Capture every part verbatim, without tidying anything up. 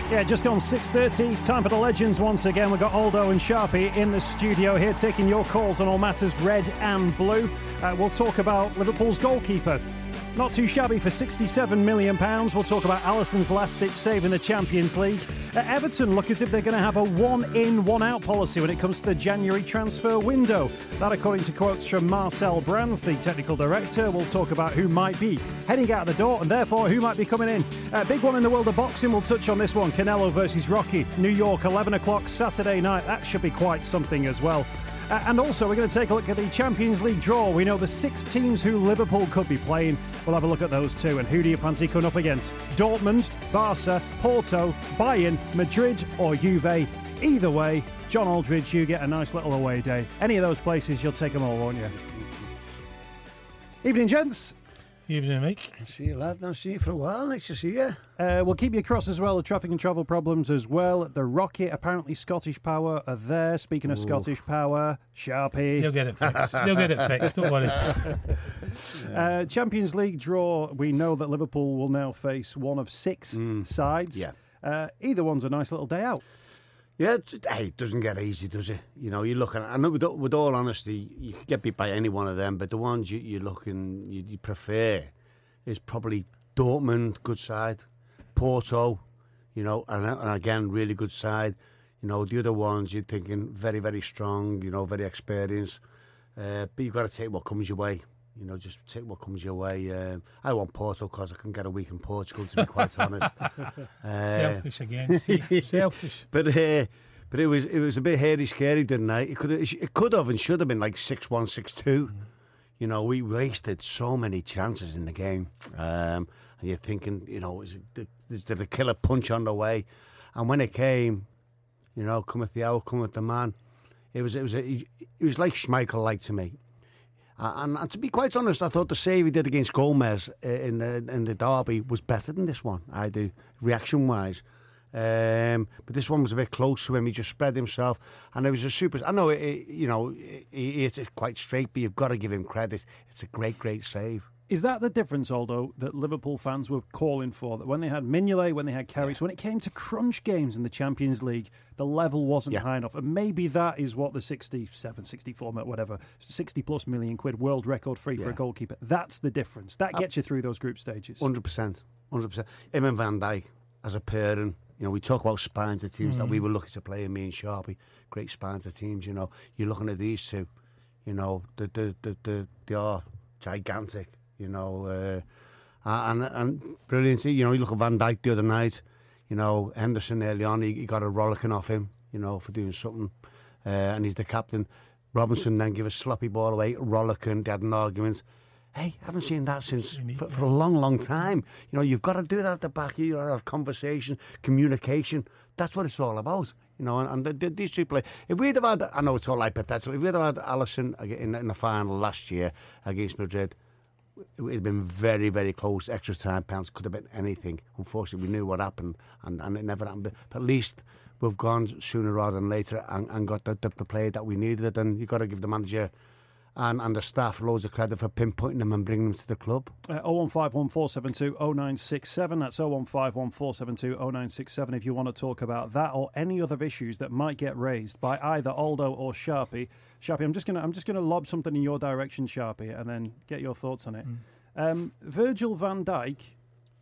Yeah, just gone six thirty. Time for the legends once again. We've got Aldo and Sharpie in the studio here taking your calls on all matters red and blue. Uh, we'll talk about Liverpool's goalkeeper. Not too shabby for sixty-seven million pounds. We'll talk about Alisson's last-ditch save in the Champions League. Uh, Everton look as if they're going to have a one-in, one-out policy when it comes to the January transfer window. That according to quotes from Marcel Brands, the technical director. We'll talk about who might be heading out the door and therefore who might be coming in. Uh, big one in the world of boxing. We'll touch on this one. Canelo versus Rocky. New York, eleven o'clock Saturday night. That should be quite something as well. Uh, and also, we're going to take a look at the Champions League draw. We know the six teams who Liverpool could be playing. We'll have a look at those too. And who do you fancy coming up against? Dortmund, Barca, Porto, Bayern, Madrid or Juve? Either way, John Aldridge, you get a nice little away day. Any of those places, you'll take them all, won't you? Evening, gents. Evening, Mike. I'll see you, lad. I'll see you for a while. Nice to see you. Uh, we'll keep you across as well, the traffic and travel problems as well. The Rocket, apparently Scottish Power are there. Speaking of Ooh. Scottish Power, Sharpie. They'll get it fixed. They'll get it fixed, don't worry. uh, Champions League draw, we know that Liverpool will now face one of six mm. sides. Yeah. Uh, either one's a nice little day out. Yeah, it, hey, it doesn't get easy, does it? You know, you look at it, and with, with all honesty, you could get beat by any one of them, but the ones you, you look and you, you prefer is probably Dortmund, good side, Porto, you know, and, and again, really good side. You know, the other ones you're thinking very, very strong, you know, very experienced. Uh, but you've got to take what comes your way. You know, just take what comes your way. Uh, I want Porto because I can get a week in Portugal, to be quite honest. Uh, selfish again, see? Selfish. But uh, but it was it was a bit hairy, scary, didn't it? It could it could have and should have been like six one, six two. Mm. You know, we wasted so many chances in the game. Um, and you're thinking, you know, is it, is there a killer punch on the way? And when it came, you know, cometh the hour, cometh the man. It was, it was, a, it was like Schmeichel-like to me. Uh, and, and to be quite honest, I thought the save he did against Gomez in the, in the derby was better than this one. I do, reaction-wise. Um, but this one was a bit close to him. He just spread himself, and it was a super. I know, it, it, you know, he hit it quite straight, but you've got to give him credit. It's a great, great save. Is that the difference, Aldo, that Liverpool fans were calling for? That when they had Mignolet, when they had Carrick, yeah. when it came to crunch games in the Champions League, the level wasn't yeah. high enough. And maybe that is what the sixty-seven, sixty-four, whatever, sixty plus million quid world record free yeah. for a goalkeeper. That's the difference. That gets you through those group stages. one hundred percent. one hundred percent. Him and Van Dijk as a pairing. You know, we talk about spines of teams mm. that we were lucky to play in, me and Sharpie. Great spines of teams, you know. You're looking at these two, you know, the, the, the, the, they are gigantic, you know. Uh, and and brilliant. You know, you look at Van Dijk the other night, you know, Henderson early on, he, he got a rollicking off him, you know, for doing something. Uh, and he's the captain. Robinson then gave a sloppy ball away, rollicking, they had an argument. Hey, I haven't seen that since for, for a long, long time. You know, you've got to do that at the back. You got to have conversation, communication. That's what it's all about. You know, and, and the, the, these two play. If we'd have had, I know it's all hypothetical. If we'd have had Alisson in, in the final last year against Madrid, it would have been very, very close. Extra time, pounds could have been anything. Unfortunately, we knew what happened, and, and it never happened. But at least we've gone sooner rather than later and, and got the, the, the play that we needed. And you've got to give the manager And, and the staff loads of credit for pinpointing them and bringing them to the club. Uh, oh one five one four seven two oh nine six seven. That's oh one five one four seven two oh nine six seven if you want to talk about that or any other issues that might get raised by either Aldo or Sharpie. Sharpie, I'm just gonna I'm just gonna lob something in your direction, Sharpie, and then get your thoughts on it. Mm. Um, Virgil van Dijk.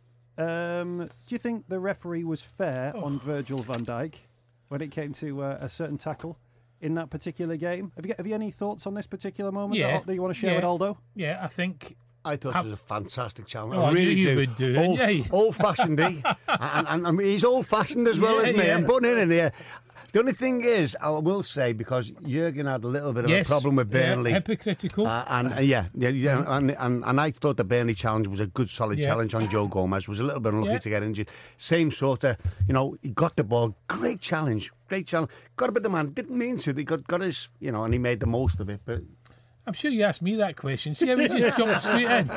Um, do you think the referee was fair oh. on Virgil van Dijk when it came to uh, a certain tackle in that particular game? Have you have you any thoughts on this particular moment yeah, that, that you want to share yeah, with Aldo? Yeah, I think I thought ha- it was a fantastic challenge. Oh, I really you do. would do old, it. Yeah. Old-fashioned, eh? and, and, and he's old-fashioned as well yeah, as me. Yeah. I'm putting it in there. The only thing is, I will say, because Jurgen had a little bit of yes, a problem with Burnley. Yeah, hypocritical. Uh, and uh, yeah, yeah, yeah and, and, and I thought the Burnley challenge was a good, solid yeah. challenge on Joe Gomez. Was a little bit unlucky yeah. to get injured. Same sort of, you know, he got the ball. Great challenge. Great challenge. Got a bit of man. Didn't mean to. He got, got his, you know, and he made the most of it. But I'm sure you asked me that question. See how we just jumped straight in.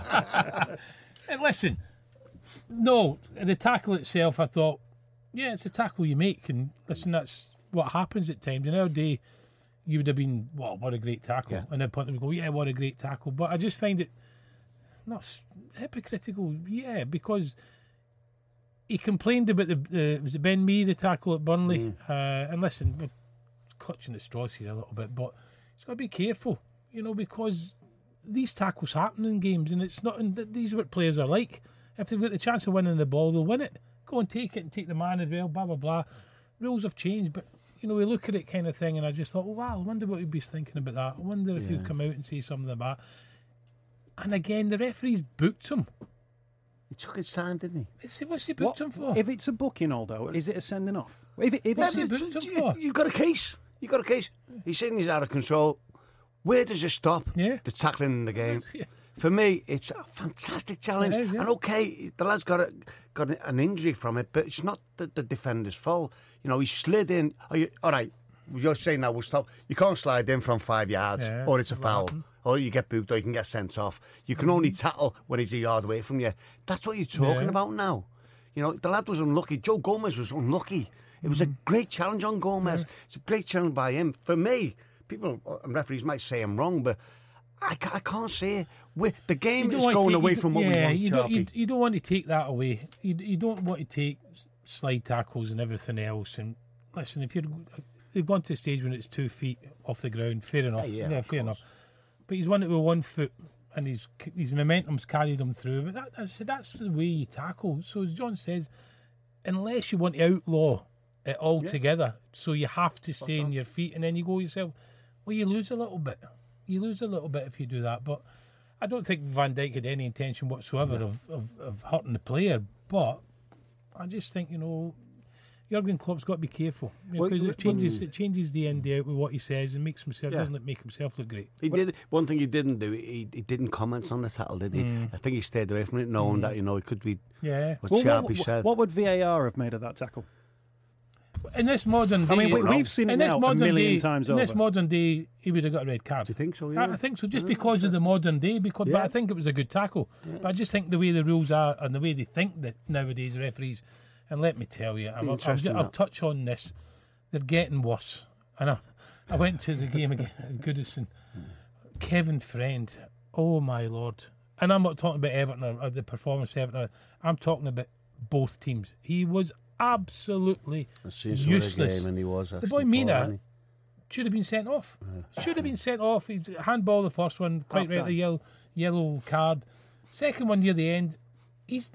And listen, no, the tackle itself, I thought, yeah, it's a tackle you make, and listen, that's what happens at times. And our day, you would have been, well, what a great tackle. Yeah. And then point would go, yeah, what a great tackle. But I just find it not hypocritical, yeah, because he complained about the, the was it Ben Mee, the tackle at Burnley. Mm. Uh, and listen, we're clutching at straws here a little bit, but he's got to be careful, you know, because these tackles happen in games, and it's not. And these are what players are like. If they've got the chance of winning the ball, they'll win it. Go and take it and take the man as well. Blah blah blah. Rules have changed, but you know, we look at it kind of thing, and I just thought, oh, wow, I wonder what he'd be thinking about that. I wonder if yeah. he'll come out and say something about. And again, the referees booked him. He took his time, didn't he? What's he booked what, him for? If it's a booking, Aldo, is it a sending off? If, it, if What's it's he booked him you, for? You've got a case. You've got a case. He's saying he's out of control. Where does it stop? Yeah. The tackling in the game. Yeah. For me, it's a fantastic challenge. Is, yeah. And okay, the lad's got a, got an injury from it, but it's not the, the defender's fault. You know, he slid in. Oh, you, all right, you're saying now we'll stop. You can't slide in from five yards, yeah, or it's a foul, or you get booked, or you can get sent off. You can only tackle when he's a yard away from you. That's what you're talking yeah. about now. You know, the lad was unlucky. Joe Gomez was unlucky. It was mm. a great challenge on Gomez. Yeah. It's a great challenge by him. For me, people and referees might say I'm wrong, but I, I can't say it. We, the game is going take, away from what yeah, we want, you don't, you, you don't want to take that away. You, you don't want to take slide tackles and everything else. And listen, if you're they've gone to a stage when it's two feet off the ground, fair enough. Yeah, yeah, yeah fair enough. But he's won it with one foot, and his his momentum's carried him through. But that, that's that's the way you tackle. So as John says, unless you want to outlaw it altogether, yeah. so you have to stay on your feet, and then you go yourself. Well, you lose a little bit. You lose a little bit if you do that, but I don't think Van Dijk had any intention whatsoever no. of, of, of hurting the player. But I just think, you know, Jurgen Klopp's got to be careful because well, it changes it changes the end out with what he says and makes himself yeah. doesn't make himself look great. He did one thing he didn't do. He, he didn't comment on the tackle, did he? Mm. I think he stayed away from it, knowing mm. that you know it could be. Yeah. What well, Sharpie what, said. What would V A R have made of that tackle? In this modern day, I mean, we, we've seen it now a million day, times in over. In this modern day, he would have got a red card. Do you think so? Yeah. I, I think so, just because of the modern day. Because, yeah. But I think it was a good tackle. Yeah. But I just think the way the rules are and the way they think that nowadays referees, and let me tell you, I'm, I'm just, I'll touch on this. They're getting worse. And I, I went to the game again at Goodison. Kevin Friend, oh my lord! And I'm not talking about Everton or, or the performance of Everton. I'm talking about both teams. He was absolutely useless. Game and he was the boy Mina should have been sent off. Yeah. Should have been sent off. He's handball the first one, quite right, the yellow, yellow card. Second one near the end, he's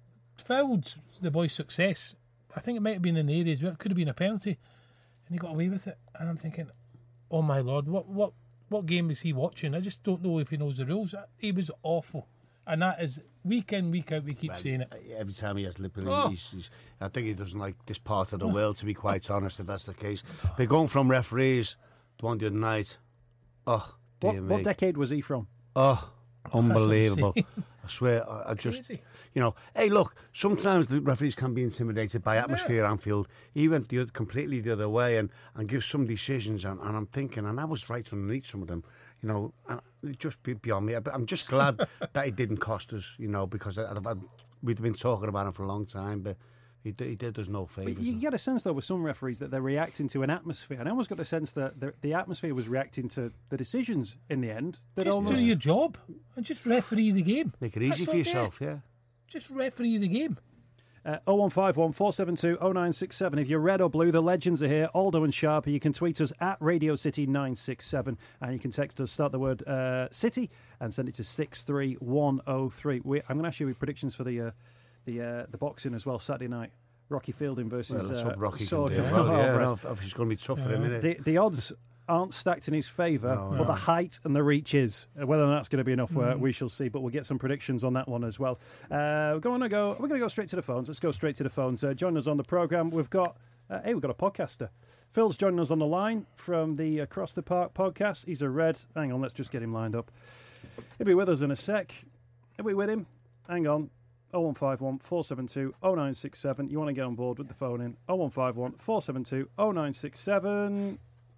fouled the boy's success. I think it might have been in the areas, but it could have been a penalty, and he got away with it. And I'm thinking, oh my lord, what what what game is he watching? I just don't know if he knows the rules. He was awful. And that is week in, week out, we keep well, saying it. Every time he has Liverpool, oh. he's, he's, I think he doesn't like this part of the world, to be quite honest, if that's the case. But going from referees to one the other night, oh, dear what, me. What decade was he from? Oh, unbelievable. I swear, I, I just, Crazy. you know, hey, look, sometimes the referees can be intimidated by atmosphere yeah. at Anfield. He went the, completely the other way and, and gives some decisions, and, and I'm thinking, and I was right underneath some of them, you know, and it just beyond me. I'm just glad that it didn't cost us, you know, because I, I, we'd been talking about him for a long time, but he did, he did us no favours. But you get a sense, though, with some referees that they're reacting to an atmosphere. And I almost got a sense that the, the atmosphere was reacting to the decisions in the end. That just almost... do your job and just referee the game. Make it easy That's for yourself, yeah. Just referee the game. Uh, oh one five one, four seven two, oh nine six seven. If you're red or blue, the legends are here. Aldo and Sharpie. You can tweet us at Radio City nine six seven, and you can text us, start the word uh, City, and send it to six three one oh three. We, I'm going to ask you predictions for the uh, the uh, the boxing as well, Saturday night. Rocky Fielding versus well, let's uh, hope Rocky Sword. can do well, yeah, no, it's going to be tough yeah. for him, isn't it? The, the odds aren't stacked in his favour, no, but no. the height and the reach is. Whether that's going to be enough, mm. uh, we shall see. But we'll get some predictions on that one as well. Uh, we're going to go. We're going to go straight to the phones. Let's go straight to the phones. Uh, joining us on the programme, we've got. Uh, hey, we've got a podcaster. Phil's joining us on the line from the Across the Park podcast. He's a red. Hang on, let's just get him lined up. He'll be with us in a sec. He'll be with him. Hang on. oh one five one, four seven two, oh nine six seven. You want to get on board with the phone in. oh one five one, four seven two, oh nine six seven.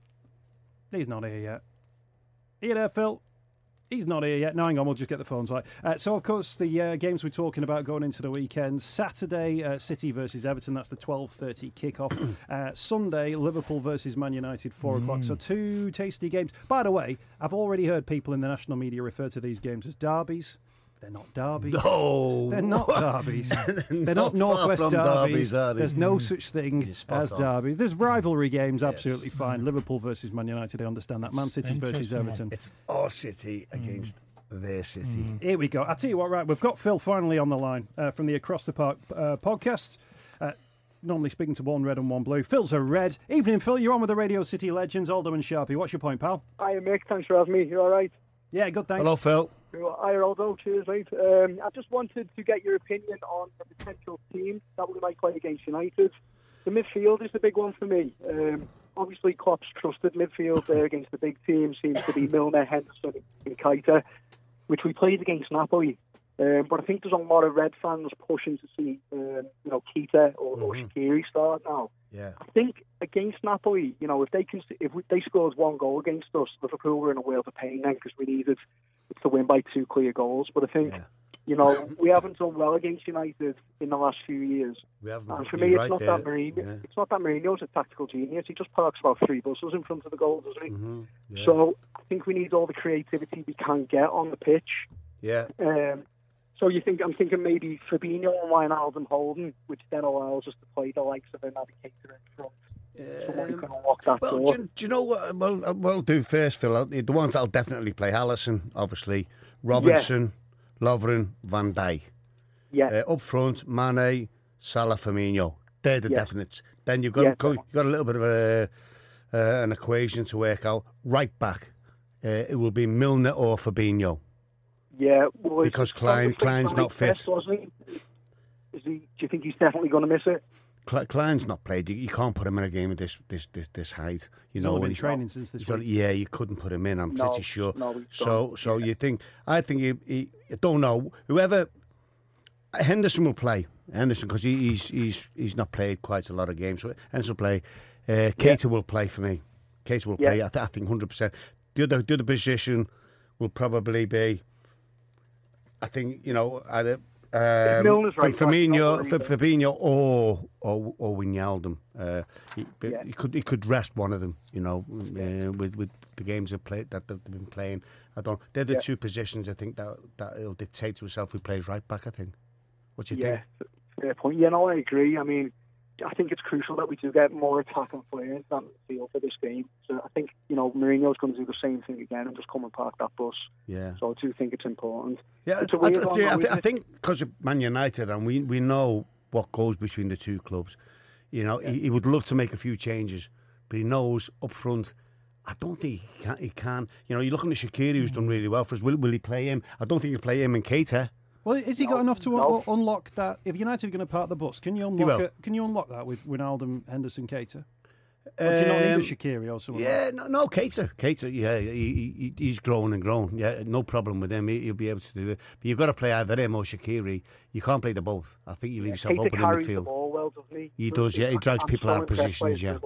He's not here yet. Are you there, Phil? He's not here yet. No, hang on, we'll just get the phones right. Uh, so, of course, the uh, games we're talking about going into the weekend. Saturday, uh, City versus Everton. That's the twelve thirty kickoff. uh, Sunday, Liverpool versus Man United, four mm. o'clock. So, two tasty games. By the way, I've already heard people in the national media refer to these games as derbies. They're not derbies. No. They're not derbies. They're not, not Northwest far from derbies. derbies, are they? There's no such thing as on. derbies. There's rivalry games, Yes. absolutely fine. Liverpool versus Man United, I understand that. Man City versus Interesting one. Everton. It's our city against their city. Here we go. I'll tell you what, right, we've got Phil finally on the line uh, from the Across the Park uh, podcast. Uh, normally speaking to one red and one blue. Phil's a red. Evening, Phil. You're on with the Radio City legends, Aldo and Sharpie. What's your point, pal? Hi, Mick. Thanks for having me. You all right? Yeah, good, thanks. Hello, Phil. Hi, Aldo. Cheers, mate. Um, I just wanted to get your opinion on the potential team that we might play against United. The midfield is the big one for me. Um, obviously, Klopp's trusted midfield there against the big team seems to be Milner, Henderson and Keita, which we played against Napoli. Um, but I think there's a lot of Red fans pushing to see, um, you know, Keita or, mm-hmm. or Shaqiri start now. Yeah. I think against Napoli, you know, if they can, if we, they scored one goal against us, Liverpool were in a world of pain then because we needed to win by two clear goals. But I think, yeah. you know, we haven't done well against United in the last few years. We haven't. And for me, it's right not there. that Mourinho. Yeah. It's not that Mourinho's a tactical genius. He just parks about three buses in front of the goal, doesn't he? Mm-hmm. Yeah. So I think we need all the creativity we can get on the pitch. Yeah. Um, So you think I'm thinking maybe Fabinho and Wijnaldum holding, which then allows us to play the likes of a Navigator in front. Yeah. Someone who can unlock that Well, door. do, you- do you know what? Well, uh, what I'll do first, Phil. The ones that'll definitely play: Allison, obviously, Robinson, yeah. Lovren, Van Dijk. Yeah. Uh, up front, Mane, Salah, Firmino. They're the yeah. definites. Then you've got yeah, you've got a little bit of a uh, an equation to work out. Right back, uh, it will be Milner or Fabinho. Yeah, well, because Klein, Klein's not fit. Test, wasn't he? Is he? Do you think he's definitely going to miss it? Klein's not played. You, you can't put him in a game of this this this, this height. You he's know, only when been he's training since this week. Yeah, you couldn't put him in. I'm no, pretty sure. No, so don't. so yeah. you think? I think he, he. I don't know. Whoever Henderson will play. Henderson because he, he's he's he's not played quite a lot of games. So Henderson will play. Uh, Keita yeah. will play for me. Keita will yeah. play. I, th- I think one hundred percent. The other the other position will probably be. I think you know either um, right, Firmino, Fabinho, or or or Wijnaldum. Uh, he, yeah. he could he could rest one of them. You know, uh, with with the games they've played that they've been playing. I don't. They're the yeah. two positions I think that that it'll dictate to himself who plays right back. I think. What do you yeah, think? Fair point. Yeah, no, I agree. I mean, I think it's crucial that we do get more attacking players than the field for this game. So I think, you know, Mourinho's going to do the same thing again and just come and park that bus. Yeah. So I do think it's important. Yeah, it's a I, weird I, one, I, though, I think because of Man United and we, we know what goes between the two clubs, you know, yeah. he, he would love to make a few changes, but he knows up front, I don't think he can. He can. You know, you're looking at Shaqiri, who's done really well for us. Will, will he play him? I don't think he'll play him and Keita. Well, has he no, got enough to no. un- unlock that? If United are going to park the bus, can you unlock it? Can you unlock that with Wijnaldum, Henderson, Keita? Or do you not need a Um, Shaqiri or someone? Yeah, like no, no, Keita, Keita, yeah, he, he, he's grown and grown. Yeah, no problem with him. He, he'll be able to do it. But you've got to play either him or Shaqiri. You can't play the both. I think you leave yeah, yourself Keita open in carries midfield. the ball well, doesn't he? He does, yeah. He drags I'm people so out of positions, yeah.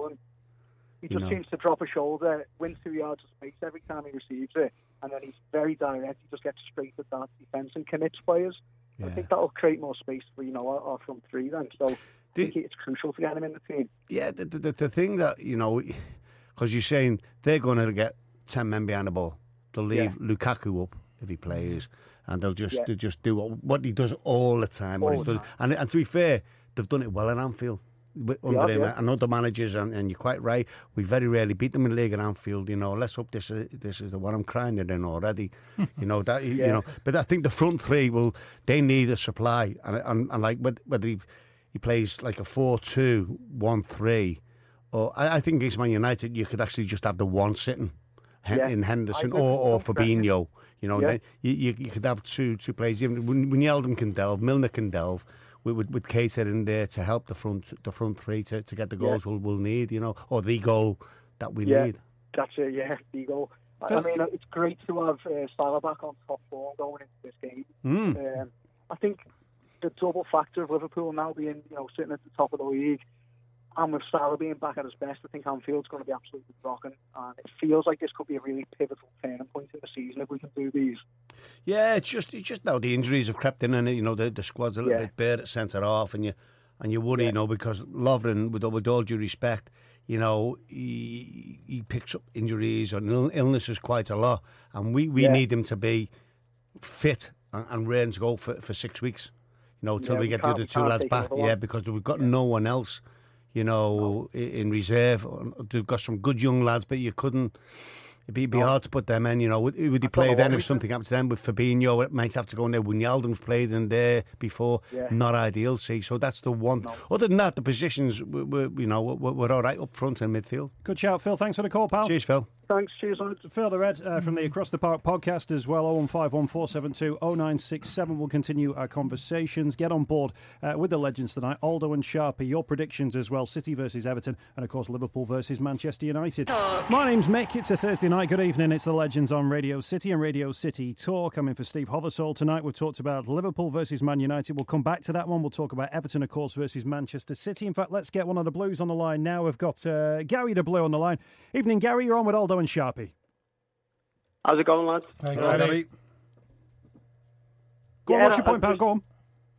He just You know. seems to drop a shoulder, win two yards of space every time he receives it, and then he's very direct. He just gets straight at that defence and commits players. Yeah. I think that'll create more space for, you know, our, our front three then. So I The- think it's crucial to get him in the team. Yeah, the, the, the thing that, you know, because you're saying they're going to get ten men behind the ball. They'll leave yeah. Lukaku up if he plays, and they'll just Yeah. they'll just do what, what he does all the time. What All he the does. And, and to be fair, they've done it well at Anfield. With- Under have, him yeah. and other managers, and, and you're quite right. We very rarely beat them in the league at Anfield. You know, let's hope this is this is the one I'm crying it in already. You know that Yeah. you know, but I think the front three will they need a supply, and and, and like whether he he plays like a four two one three, or I, I think against Man United you could actually just have the one sitting Hen- Yeah. in Henderson I agree. or or Fabinho. You know, Yeah. then you, you you could have two two players. Even when Wijnaldum can delve, Milner can delve. With, with, with Keita in there to help the front the front three to, to get the goals yeah. we'll, we'll need, you know, or the goal that we yeah, need. That's it, yeah, the goal. I, I mean, it's great to have uh, Salah back on top form going into this game. Mm. Um, I think the double factor of Liverpool now being, you know, sitting at the top of the league, and with Salah being back at his best, I think Anfield's going to be absolutely rocking. And it feels like this could be a really pivotal turning point in the season if we can do these. Yeah, it's just it's just now the injuries have crept in, and you know the the squad's a little Yeah. bit bare at centre half, and you and you worry, Yeah. you know, because Lovren, with, with all due respect, you know, he he picks up injuries and ill- illnesses quite a lot, and we, we Yeah. need him to be fit and, and raring to go for, for six weeks. You know, till Yeah, we we get the can't- other we two can't lads take back. another one. Yeah, because we've got no one else, you know, i in reserve. They've got some good young lads, but you couldn't. It'd be, it'd be hard to put them in, you know. Would, would he play know then what if we something happened to them with Fabinho? It might have to go in there. Wijnaldum's played in there before. Yeah. Not ideal, see. So that's the one. Other than that, the positions, were, were, you know, were, were all right up front and midfield. Good shout, Phil. Thanks for the call, pal. Cheers, Phil. Thanks, cheers, lads. Phil the Red uh, from the Across the Park podcast as well. oh one five one four seven two oh nine six seven. We'll continue our conversations. Get on board uh, with the legends tonight. Aldo and Sharpie, your predictions as well. City versus Everton and, of course, Liverpool versus Manchester United. Talk. My name's Mick. It's a Thursday night. Good evening. It's the Legends on Radio City and Radio City Talk. I'm in for Steve Hothersall tonight. We've talked about Liverpool versus Man United. We'll come back to that one. We'll talk about Everton, of course, versus Manchester City. In fact, let's get one of the Blues on the line now. We've got uh, Gary the Blue on the line. Evening, Gary. You're on with Aldo and Sharpie. How's it going, lads? Hi, Hello, Gary. Gary. Go on, Yeah, what's your I- point, I pal? just- Go on.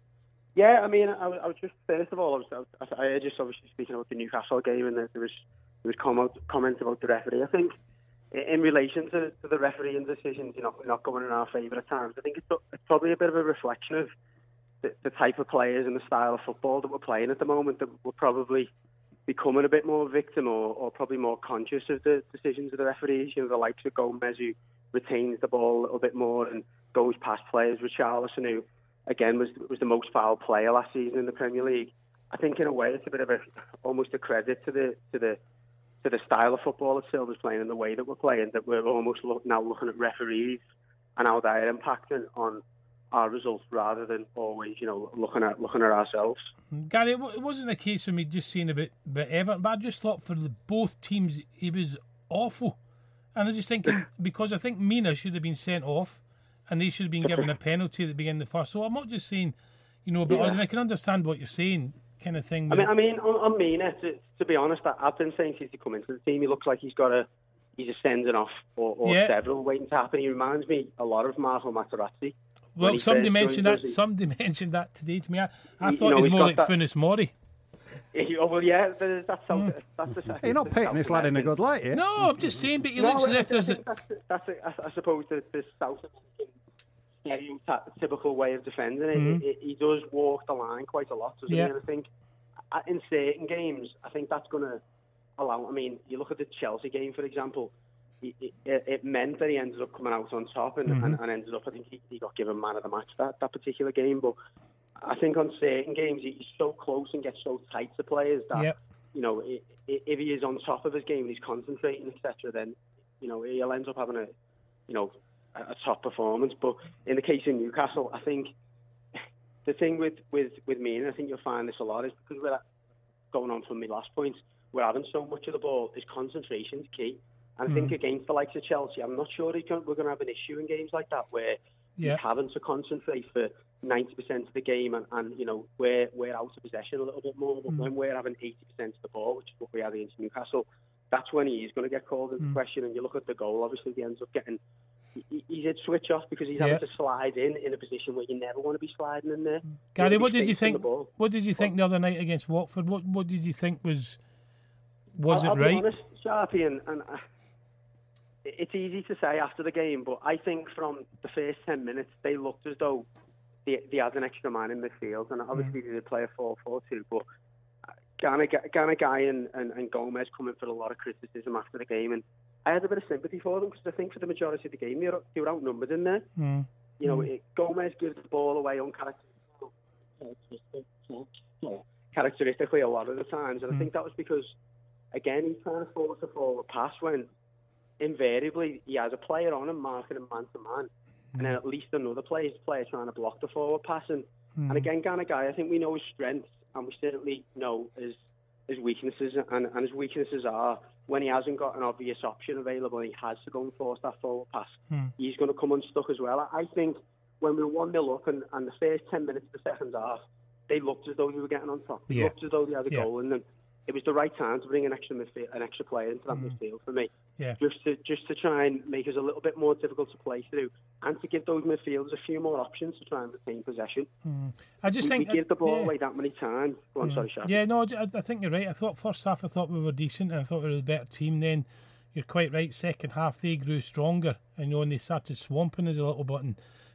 Yeah, I mean, I, was- I was just first of all, I was, I, was, I heard just obviously speaking about the Newcastle game, and there was there was comment, comments about the referee. I think in, in relation to, to the refereeing decisions, you know, not going in our favour at times. I think it's, it's probably a bit of a reflection of the, the type of players and the style of football that we're playing at the moment. That we're probably becoming a bit more victim, or, or probably more conscious of the decisions of the referees. You know, the likes of Gomez, who retains the ball a little bit more and goes past players. Richarlison, who again was was the most foul player last season in the Premier League. I think in a way it's a bit of a almost a credit to the to the to the style of football that Silva's playing and the way that we're playing, that we're almost look, now looking at referees and how they're impacting on our results rather than always, you know, looking at looking at ourselves. Gary, it wa- it wasn't a case of me just saying about, about Everton, but I just thought for the, both teams he was awful. And I was just thinking, because I think Mina should have been sent off and they should have been given a penalty at the beginning of the first. So I'm not just saying, you know, but Yeah. and I can understand what you're saying, kind of thing. I mean, I mean, on, on Mina, to, to be honest, I, I've been saying since he come into the team, he looks like he's got a he's a sending off or, or Yeah. several waiting to happen. He reminds me a lot of Marco Materazzi. when well, he somebody first mentioned joined that. us. Somebody mentioned that today to me. I, I You thought know, he was he's more got like that- Funes Mori. He- oh, well, yeah, there's- that's how, that's the second. You're not painting this lad in a good light, yeah? No, I'm just saying, but he No, looks as I- if there's I a. think that's, that's a, I, I suppose the, the South American stereotypical way of defending it. Mhm. He, he does walk the line quite a lot, doesn't Yeah. he? And I think uh, in certain games, I think that's going to allow. I mean, you look at the Chelsea game, for example. It, it, it meant that he ended up coming out on top and, Mhm. and, and ended up. I think he, he got given man of the match that that particular game. But I think on certain games, he's so close and gets so tight to players that. Yep. You know, i- i- if he is on top of his game and he's concentrating, et cetera, then, you know, he'll end up having a, you know, a, a top performance. But in the case of Newcastle, I think the thing with, with, with me, and I think you'll find this a lot, is because we're going on from my last point, we're having so much of the ball, is concentration's key. And I think Mhm. against the likes of Chelsea, I'm not sure he can, we're going to have an issue in games like that where Yeah. he's having to concentrate for ninety percent of the game, and, and you know, we're, we're out of possession a little bit more. But Mm. when we're having eighty percent of the ball, which is what we had against Newcastle, that's when he is going to get called into Mm. question. And you look at the goal, obviously, he ends up getting, he, he did switch off because he's Yeah. having to slide in in a position where you never want to be sliding in there. Gary, wanna be what did you facing think? the ball. What did you think the other night against Watford? What What did you think was was I'll, it I'll right? Be honest, Sharpie, and, and uh, it's easy to say after the game, but I think from the first ten minutes they looked as though they, they had an extra man in midfield, and obviously Mm. they did play a four four two. But Ghana, Ghana Guy and, and, and Gomez coming for a lot of criticism after the game, and I had a bit of sympathy for them because I think for the majority of the game they were, they were outnumbered in there. Mm. You know, Mm. it, Gomez gives the ball away uncharacteristically, characteristically a lot of the times, and Mm. I think that was because, again, he's trying to force a forward pass when invariably he has a player on him marking him man to man, and then at least another player, player trying to block the forward pass. And, Mm. and again, Ghana Guy, I think we know his strengths, and we certainly know his his weaknesses, and, and his weaknesses are when he hasn't got an obvious option available and he has to go and force that forward pass, Mm. he's going to come unstuck as well. I I think when we were one nil up and, and the first ten minutes of the second half, they looked as though we were getting on top. They Yeah. looked as though they had a Yeah. goal in them. It was the right time to bring an extra midfield, an extra player into that Mhm. midfield for me. Yeah. Just to just to try and make us a little bit more difficult to play through, and to give those midfielders a few more options to try and retain possession. Mm. I just we, think we give the ball yeah. away that many times. Go on, Yeah. sorry, Shaq. Yeah, no, I, I think you're right. I thought first half I thought we were decent, and I thought we were the better team. Then you're quite right. Second half they grew stronger, and you know, and they started swamping us a little bit. And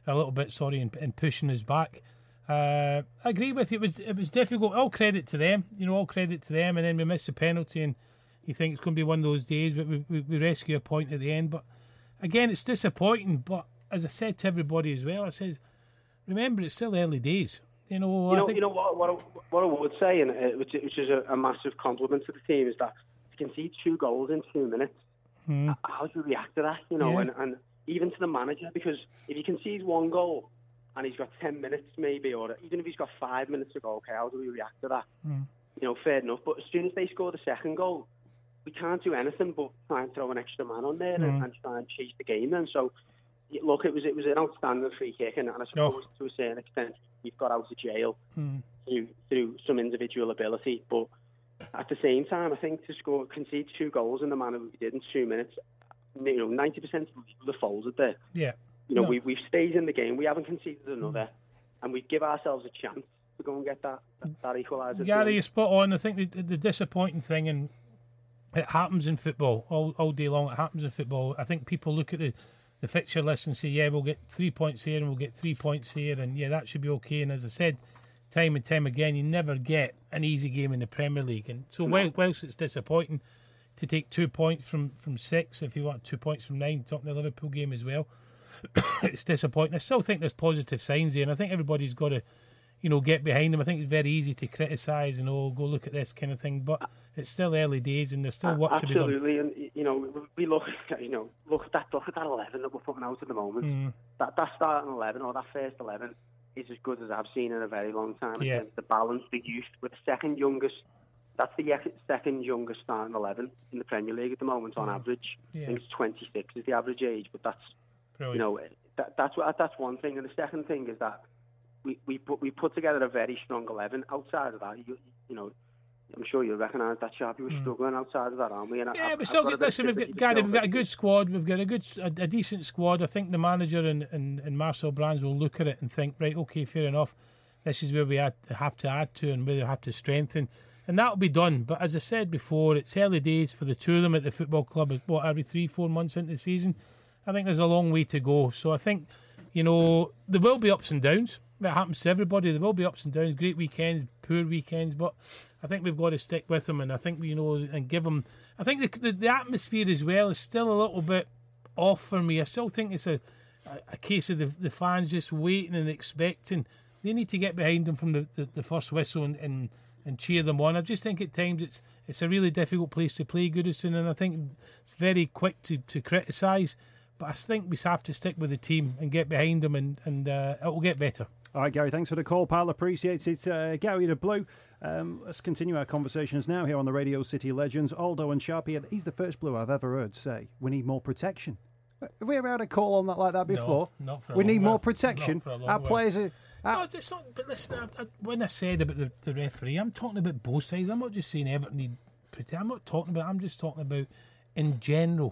a little bit, sorry, and, and pushing us back. Uh, I agree with you. It was it was difficult. All credit to them, you know, all credit to them. And then we missed the penalty, and you think it's going to be one of those days, but we, we, we rescue a point at the end. But again, it's disappointing. But as I said to everybody as well, I says, remember, it's still early days. You know, you know, I think, you know what, what, I, what I would say, and uh, which, which is a, a massive compliment to the team, is that to concede two goals in two minutes. hmm. How do you react to that? You know, Yeah. and, and even to the manager, because if he concedes one goal and he's got ten minutes maybe, or even if he's got five minutes to go, okay, how do we react to that? Mm. You know, fair enough. But as soon as they score the second goal, we can't do anything but try and throw an extra man on there Mm. and, and try and chase the game then. So, y- look, it was it was an outstanding free kick, and, and I suppose Oh. to a certain extent we've got out of jail Mm. through through some individual ability. But at the same time, I think to score concede two goals in the manner we did in two minutes, you know, ninety percent of the folded there. yeah. You know, No. we, we've stayed in the game. We haven't conceded another. And we give ourselves a chance to go and get that, that, that equaliser. Gary, you're spot on. I think the, the disappointing thing, and it happens in football all, all day long, it happens in football. I think people look at the, the fixture list and say, yeah, we'll get three points here and we'll get three points here, and yeah, that should be okay. And as I said, time and time again, you never get an easy game in the Premier League. And so while, whilst it's disappointing to take two points from, from six, if you want two points from nine, talking the Liverpool game as well, it's disappointing. I still think there's positive signs there, and I think everybody's got to, you know, get behind them. I think it's very easy to criticise and, oh, go look at this kind of thing, but it's still early days and there's still work Absolutely. to be done. And, you know, we look, you know, look at that, look at that eleven that we're putting out at the moment. Mm. That, that starting eleven, or that first eleven, is as good as I've seen in a very long time. Yeah. Again, the balance, the youth, with the second youngest, that's the ye- second youngest starting eleven in the Premier League at the moment on average. Yeah. I think it's twenty-six is the average age, but that's, Brilliant. you know, that, that's what that's one thing. And the second thing is that we we put we put together a very strong eleven. Outside of that, you, you know, I'm sure you'll recognise that, Sharpie. We're struggling outside of that, aren't we? And Yeah, I, but still, get, listen, we've got, Gary, we've got a good squad. We've got a good, a, a decent squad. I think the manager and, and, and Marcel Brands will look at it and think, right, okay, fair enough. This is where we had, have to add to and where we have to strengthen. And that'll be done. But as I said before, it's early days for the two of them at the football club. What, every three, four months into the season? I think there's a long way to go. So I think, you know, there will be ups and downs. That happens to everybody. There will be ups and downs, great weekends, poor weekends, but I think we've got to stick with them, and I think, you know, and give them. I think the the, the atmosphere as well is still a little bit off for me. I still think it's a a, a case of the, the fans just waiting and expecting. They need to get behind them from the, the, the first whistle and, and, and cheer them on. I just think at times it's it's a really difficult place to play, Goodison, and I think it's very quick to, to criticise. But I think we have to stick with the team and get behind them, and, and uh, it will get better. All right, Gary, thanks for the call, pal. Appreciate it. Uh, Gary the Blue. Um, let's continue our conversations now here on the Radio City Legends. Aldo and Sharpie, he's the first Blue I've ever heard say, we need more protection. Have we ever had a call on that like that before? No, not for a we long need while. more protection. Not for a long Our while. players are... No, it's it's not. But listen, I, I, when I said about the, the referee, I'm talking about both sides. I'm not just saying Everton need protection. I'm not talking about. I'm just talking about in general.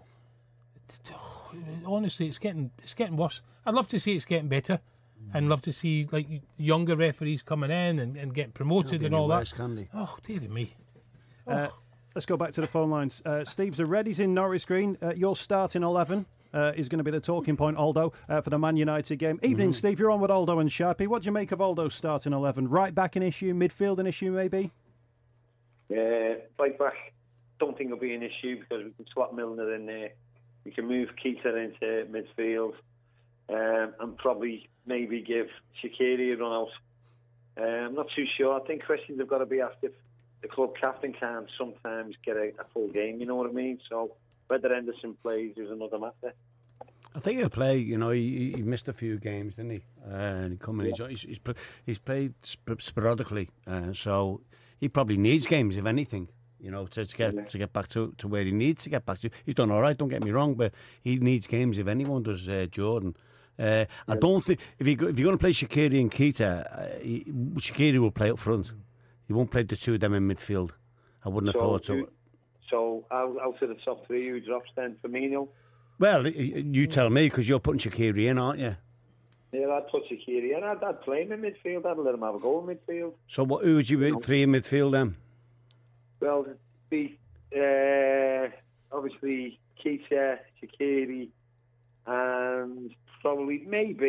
Honestly, it's getting it's getting worse. I'd love to see it's getting better, and love to see like younger referees coming in and, and getting promoted and all worse, that. can they? Oh, dear me. Uh, let's go back to the phone lines. Uh, Steve Zareddi's in Norris Green. Uh, your starting eleven uh, is going to be the talking point, Aldo, uh, for the Man United game. Evening, Mm-hmm. Steve. You're on with Aldo and Sharpie. What do you make of Aldo's starting eleven? Right back an issue, midfield an issue, maybe? Uh, right back, don't think it'll be an issue because we can swap Milner in there. We can move Keita into midfield, um, and probably maybe give Shaqiri a run out. Uh, I'm not too sure. I think questions have got to be asked if the club captain can sometimes get a, a full game, you know what I mean? So whether Henderson plays is another matter. I think he'll play. You know, he, he missed a few games, didn't he? Uh, and he come in, he's, he's, he's, he's played sp- sporadically, uh, so he probably needs games, if anything. You know, to, to get Yeah. to get back to, to where he needs to get back to. He's done all right. Don't get me wrong, but he needs games if anyone does. Uh, Jordan. Uh, I don't think if you go, if you're going to play Shaqiri and Keita, uh, he, Shaqiri will play up front. He won't play the two of them in midfield. I wouldn't have thought so. who- So out, out of the top three, who drops then? Firmino? Well, you tell me, because you're putting Shaqiri in, aren't you? Yeah, I'd put Shaqiri in. I'd, I'd play him in midfield. I'd let him have a go in midfield. So what? Who would you be three in midfield then? Well, the uh, obviously Keita, Shaqiri, and probably maybe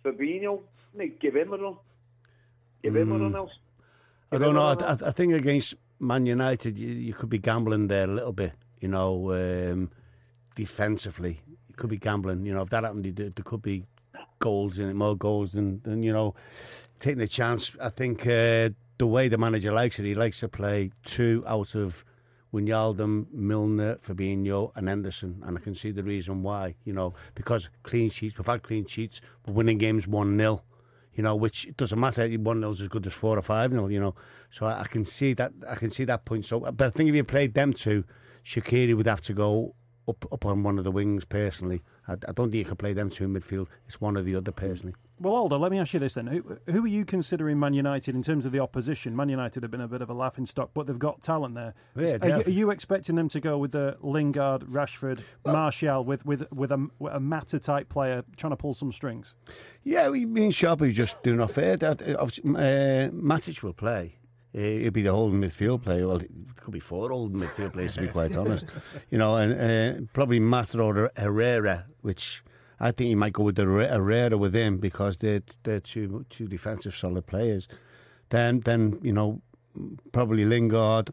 Fabinho, mate, give him a run. Give mm. him a run else. I don't know. I, I think against Man United, you, you could be gambling there a little bit, you know, um, defensively. You could be gambling. You know, if that happened, there could be goals in it, more goals than, than you know, taking a chance. I think uh, the way the manager likes it, he likes to play two out of Wijnaldum, Milner, Fabinho and Henderson, and I can see the reason why, you know, because clean sheets, we've had clean sheets, we're winning games one nil, you know, which it doesn't matter, one nil is as good as four or five nil, you know, so I, I can see that, I can see that point. So, but I think if you played them two, Shaqiri would have to go up up on one of the wings personally. I, I don't think you can play them two in midfield. It's one or the other personally. Well, Aldo, let me ask you this then. Who, who are you considering Man United in terms of the opposition? Man United have been a bit of a laughing stock, but they've got talent there. Yeah, are, you, are you expecting them to go with the Lingard, Rashford, well, Martial, with, with, with a, a Mata-type player trying to pull some strings? Yeah, we mean Sharpie just doing off air. That, uh, Matic will play. It'll be the whole midfield player. Well, it could be four old midfield players, to be quite honest. You know, and uh, probably Mata or Herrera, which I think you might go with the Herrera with him because they're they're two two defensive solid players. Then then you know probably Lingard,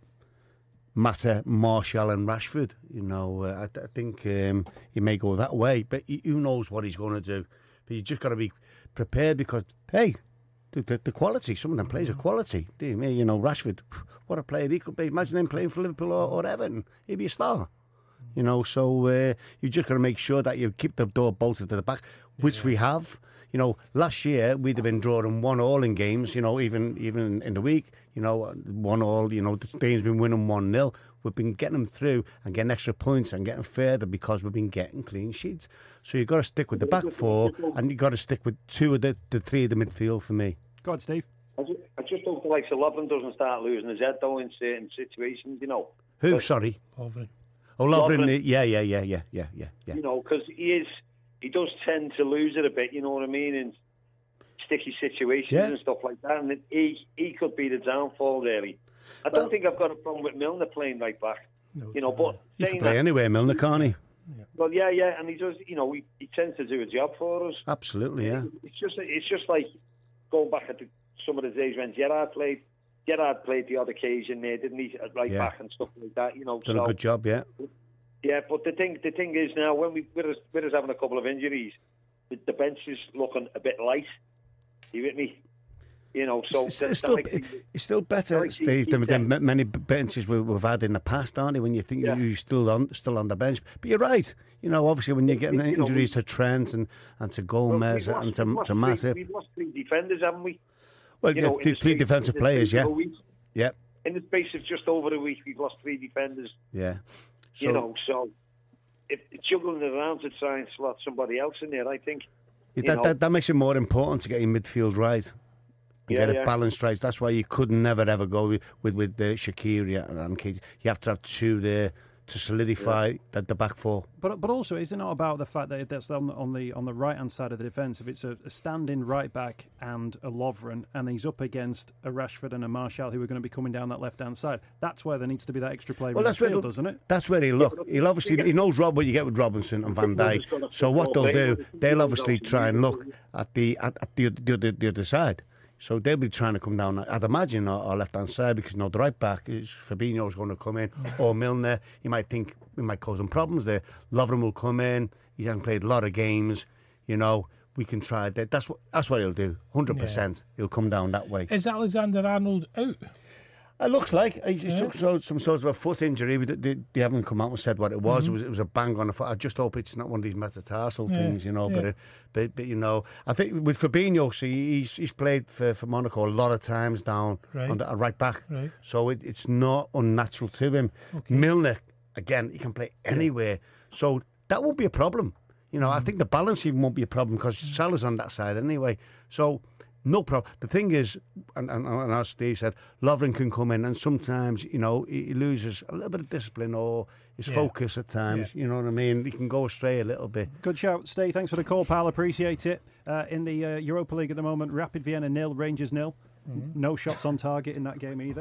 Mata, Martial, and Rashford. You know, uh, I, I think um, he may go that way, but he, who knows what he's going to do? But you just got to be prepared because hey. The, the, the quality, some of them players are quality. Do you mean, you know, Rashford, what a player he could be. Imagine him playing for Liverpool or, or Everton. He'd be a star. You know, so uh, you just got to make sure that you keep the door bolted to the back, which yeah. we have. You know, last year we'd have been drawing one all in games, you know, even even in the week, you know, one all, you know, Spain's been winning one nil. We've been getting them through and getting extra points and getting further because we've been getting clean sheets. So you've got to stick with the back four and you've got to stick with two of the, the three of the midfield for me. Go on, Steve. I just, I just hope the likes of Lovren doesn't start losing his head, though, in certain situations, you know. Who, sorry? Lovren. Oh, Lovren, Lovren. yeah, yeah, yeah, yeah, yeah, yeah, yeah. You know, because he is, he does tend to lose it a bit, you know what I mean, in sticky situations yeah. and stuff like that, and he, he could be the downfall, really. I don't well, think I've got a problem with Milner playing right back, no, you know, but... He can play that, anywhere, Milner, can't he? Yeah. Well, yeah, yeah, and he does, you know, he, he tends to do a job for us. Absolutely, yeah. It's just, it's just like going back at the, some of the days when Gerrard played. Gerrard played the odd occasion there, didn't he? At right yeah. back and stuff like that, you know. Done so, a good job, yeah. Yeah, but the thing, the thing is now, when we we're, we're having a couple of injuries, the, the bench is looking a bit light. You with me? You know, so it's, it's, still, like, it's still better, like Steve, than, than many benches we, we've had in the past, aren't they? When you think yeah. you're still on, still on the bench, but you're right. You know, obviously when you're getting you injuries know, we, to Trent and, and to Gomez well, lost, and to to Matip, we've lost three defenders, haven't we? Well, you yeah, know, three, three defensive players, yeah, yeah. In the space of just over a week, we've lost three defenders. Yeah, so, you know, so if juggling it around to try and slot somebody else in there, I think yeah, that, that that makes it more important to get your midfield right. And yeah, get it yeah. balanced right. That's why you could never ever go with with, with uh, Shaqiri and Keith. You have to have two there to solidify yeah. the, the back four. But but also, is it not about the fact that that's on, on the on the right hand side of the defence? If it's a, a standing right back and a Lovren, and he's up against a Rashford and a Martial who are going to be coming down that left hand side, that's where there needs to be that extra play. Well, that's where field, doesn't it? That's where he'll look. He'll obviously he knows Rob what you get with Robinson and Van Dijk. So what they'll do, they'll obviously try and look at the at, at the, the, the, the other side. So they'll be trying to come down, I'd imagine, our, our left-hand side, because you know, the right back is Fabinho's going to come in, or Milner. You might think we might cause him problems there. Lovren will come in. He hasn't played a lot of games. You know, we can try that. That's what that's what he'll do. one hundred percent. Yeah. He'll come down that way. Is Alexander-Arnold out? It looks like he yeah. took some sort of a foot injury. They, they haven't come out and said what it was. Mm-hmm. It was it was a bang on the foot. I just hope it's not one of these metatarsal yeah. things, you know. Yeah. But, it, but but you know, I think with Fabinho, see, he's he's played for, for Monaco a lot of times down right. on the uh, right back. Right. So it, it's not unnatural to him. Okay. Milner, again, he can play anywhere. So that won't be a problem. You know, mm-hmm. I think the balance even won't be a problem because mm-hmm. Salah's on that side anyway. So. No problem. The thing is, and, and, and as Steve said, Lovren can come in and sometimes, you know, he, he loses a little bit of discipline or his yeah. focus at times. Yeah. You know what I mean? He can go astray a little bit. Good shout, Steve. Thanks for the call, pal. Appreciate it. Uh, in the uh, Europa League at the moment, Rapid Vienna nil, Rangers nil. Mm-hmm. No shots on target in that game either.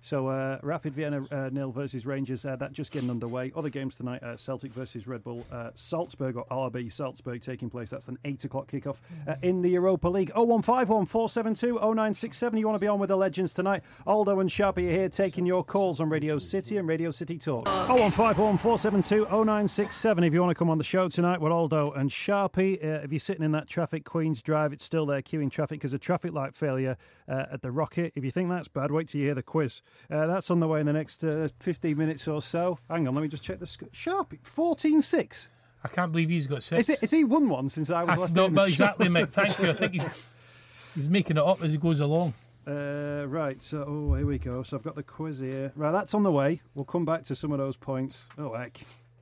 So uh, Rapid Vienna uh, nil versus Rangers. Uh, that just getting underway. Other games tonight: uh, Celtic versus Red Bull uh, Salzburg, or R B Salzburg, taking place. That's an eight o'clock kickoff uh, in the Europa League. oh one five one, four seven two, oh nine six seven. You want to be on with the legends tonight? Aldo and Sharpie are here taking your calls on Radio City and Radio City Talk. oh one five one, four seven two, oh nine six seven. If you want to come on the show tonight with Aldo and Sharpie, uh, if you're sitting in that traffic, Queen's Drive, it's still there queuing traffic because of traffic light failure uh, at the Rocket. If you think that's bad, wait till you hear the quiz. Uh, that's on the way in the next uh, fifteen minutes or so. Hang on, let me just check the sc- Sharpie, fourteen six. I can't believe he's got six. Is, it, is he won one since I was I, last no, in the well, show? exactly, mate. Thank you. I think he's, he's making it up as he goes along. Uh, right, so oh, here we go. So I've got the quiz here. Right, that's on the way. We'll come back to some of those points. Oh, heck.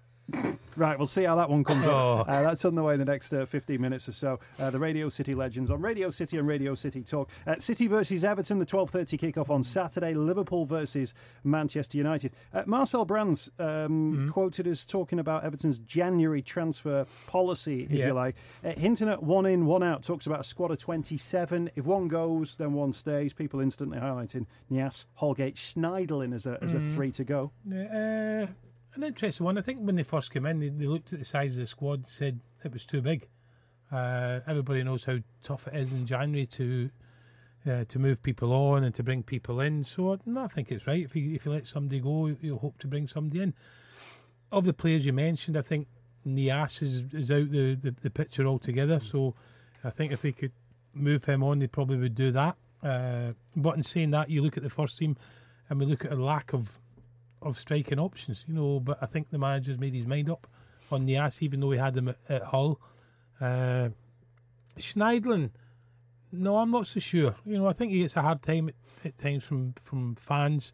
Right, we'll see how that one comes Oh. up. Uh, that's on the way in the next uh, fifteen minutes or so. Uh, the Radio City Legends on Radio City and Radio City Talk. Uh, City versus Everton, the twelve thirty kickoff on Saturday. Liverpool versus Manchester United. Uh, Marcel Brands um, mm-hmm. quoted as talking about Everton's January transfer policy, if yeah. you like. Uh, hinting at one in, one out. Talks about a squad of twenty-seven. If one goes, then one stays. People instantly highlighting Niasse, Holgate, Schneiderlin as a, as a Mm. three to go. Uh, an interesting one. I think when they first came in, they, they looked at the size of the squad and said it was too big. Uh, everybody knows how tough it is in January to uh, to move people on and to bring people in. So no, I think it's right. If you, if you let somebody go, you, you hope to bring somebody in. Of the players you mentioned, I think Niasse is, is out the, the, the picture altogether. So I think if they could move him on, they probably would do that. Uh, but in saying that, you look at the first team and we look at a lack of of striking options, you know, but I think the manager's made his mind up on Niasse, even though he had him at, at Hull. Uh, Schneiderlin, no, I'm not so sure. You know, I think he gets a hard time at, at times from, from fans.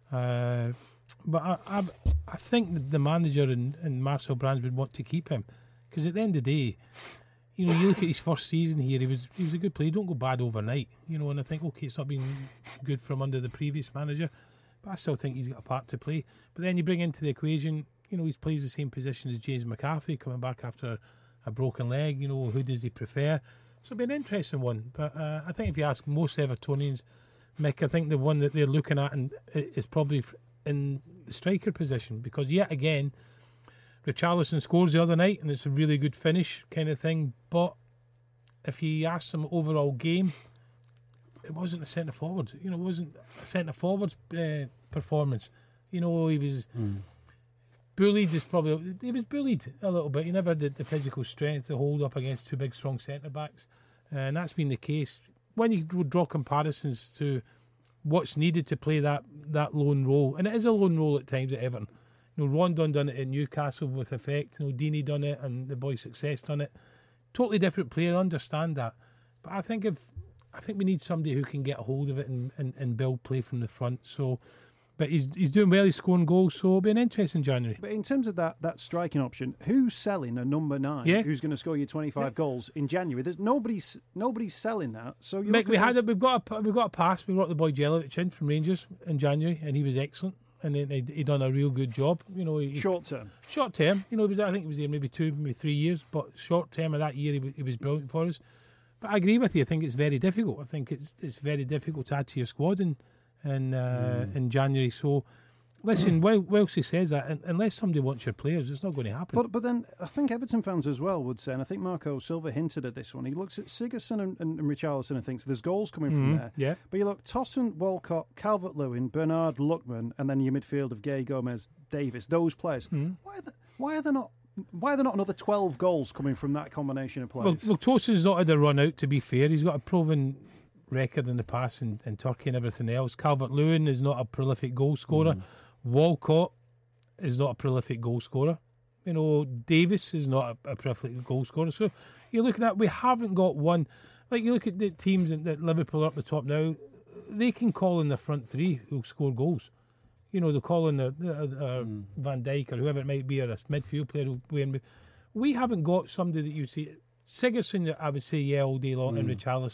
Uh, but I, I I think the manager and, and Marcel Brands would want to keep him, because at the end of the day, you know, you look at his first season here, he was he was a good player. Don't go bad overnight, you know, and I think, okay, it's not been good from under the previous manager, but I still think he's got a part to play. But then you bring into the equation, you know, he plays the same position as James McCarthy, coming back after a broken leg. You know, who does he prefer? So it'll be an interesting one. But uh, I think if you ask most Evertonians, Mick, I think the one that they're looking at and is probably in the striker position, because yet again, Richarlison scores the other night and it's a really good finish kind of thing. But if you ask them overall game, it wasn't a centre forward. You know, it wasn't a centre forward uh, performance. You know, he was mm. bullied. Is probably he was bullied a little bit. He never did the physical strength to hold up against two big, strong centre backs, uh, and that's been the case when you would draw comparisons to what's needed to play that that lone role, and it is a lone role at times at Everton. You know, Rondon done it in Newcastle with effect. You know, Deeney done it, and the boy Success done it. Totally different player. Understand that, but I think if I think we need somebody who can get a hold of it and, and, and build play from the front. So, but he's he's doing well. He's scoring goals, so it'll be an interesting January. But in terms of that, that striking option, who's selling a number nine? Yeah. Who's going to score you twenty-five yeah. goals in January? There's nobody's nobody's selling that. So you Mick, we had it. We've got a we've got a pass. We got the boy Jelic in from Rangers in January, and he was excellent. And he he done a real good job. You know, he, short term. Short term. You know, he was, I think he was there maybe two, maybe three years. But short term of that year, he was, he was brilliant for us. But I agree with you. I think it's very difficult. I think it's it's very difficult to add to your squad in in, uh, mm. in January. So, listen, well, whilst he says that, unless somebody wants your players, it's not going to happen. But but then I think Everton fans as well would say, and I think Marco Silva hinted at this one. He looks at Sigurdsson and, and, and Richarlison and thinks there's goals coming mm-hmm. from there. Yeah. But you look, Tosun, Walcott, Calvert-Lewin, Bernard, Lookman, and then your midfield of Gay, Gomez, Davis. Those players. Mm. Why are they, why are they not? Why are there not another twelve goals coming from that combination of players? Well, well Tosun's not had a run out, to be fair. He's got a proven record in the past in, in Turkey and everything else. Calvert-Lewin is not a prolific goal scorer. Mm. Walcott is not a prolific goal scorer. You know, Davis is not a, a prolific goal scorer. So you're looking at, we haven't got one. Like, you look at the teams that Liverpool are up the top now, they can call in the front three who'll score goals. You know, they'll call in the, the uh, mm. Van Dijk or whoever it might be, or a midfield player who'll win. We haven't got somebody that you see. Sigurdsson, I would say, yeah, all day long, mm. and Richarlison.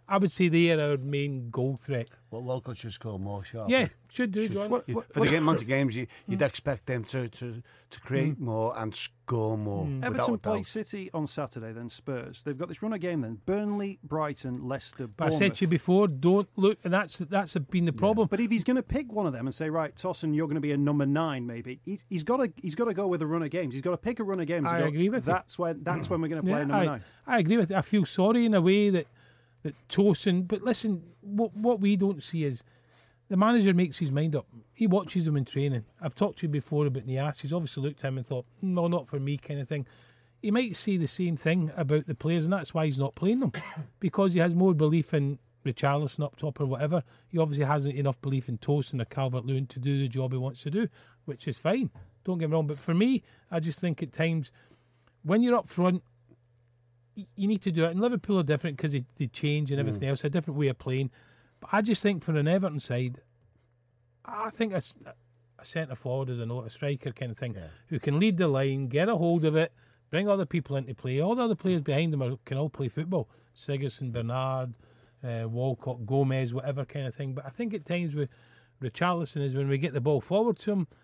I would say they are our main goal threat. Well, Walcott should score more shots. Yeah, should do, Should- John. you- for the amount of games, you, you'd expect them to, to, to create more and score more. without Everton a play doubt. City on Saturday, then Spurs. They've got this run of game then. Burnley, Brighton, Leicester, But I said to you before, don't look, and that's that's been the problem. But if he's going to pick one of them and say, right, Tosson, you're going to be a number nine, maybe he's, he's got to he's got to go with a run of games. He's got to pick a run of games. I and go, agree with you. that's when that's when we're going to play Yeah, number I, nine. I agree with it. I feel sorry in a way that that Tosin. But listen, what what we don't see is the manager makes his mind up. He watches them in training. I've talked to you before about Nias. He's obviously looked at him and thought, no, not for me, kind of thing. He might say the same thing about the players, and that's why he's not playing them, because he has more belief in Richarlison up top or whatever. He obviously hasn't enough belief in Tosin or Calvert-Lewin to do the job he wants to do, which is fine. Don't get me wrong, but for me, I just think at times when you're up front, y- you need to do it. And Liverpool are different because they, they change and everything else, a different way of playing. But I just think for an Everton side, I think a, s- a centre forward is a, no- a striker kind of thing who can lead the line, get a hold of it, bring other people into play. All the other players behind them are, can all play football. Sigurdsson, Bernard, uh, Walcott, Gomez, whatever kind of thing. But I think at times with Richarlison is when we get the ball forward to him,